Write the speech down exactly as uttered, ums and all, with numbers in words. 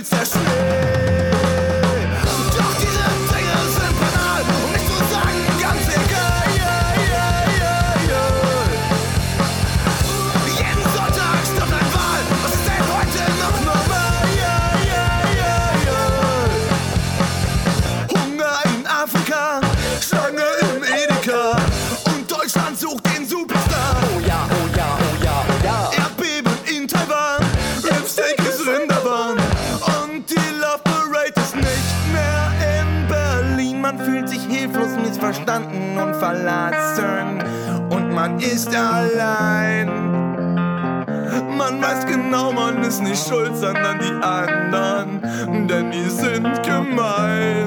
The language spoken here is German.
schmilzt der Schnee. Doch diese Dinge sind banal, um nicht zu sagen ganz egal. Yeah, yeah, yeah, yeah. Jeden Sonntag stirbt ein Wal, was ist denn heute noch normal? Yeah, yeah, yeah, yeah. Hunger in Afrika, Schlange im Edeka und Deutschland sucht den Superstar. Oh ja, oh ja, oh ja, oh ja. Erdbeben in Taiwan, Lipstick ist Rinderwahn und die Love Parade ist nicht mehr in Berlin. Man fühlt sich hilflos, missverstanden und verlassen und man ist allein. Man weiß genau, man ist nicht schuld, sondern die anderen, denn die sind gemein.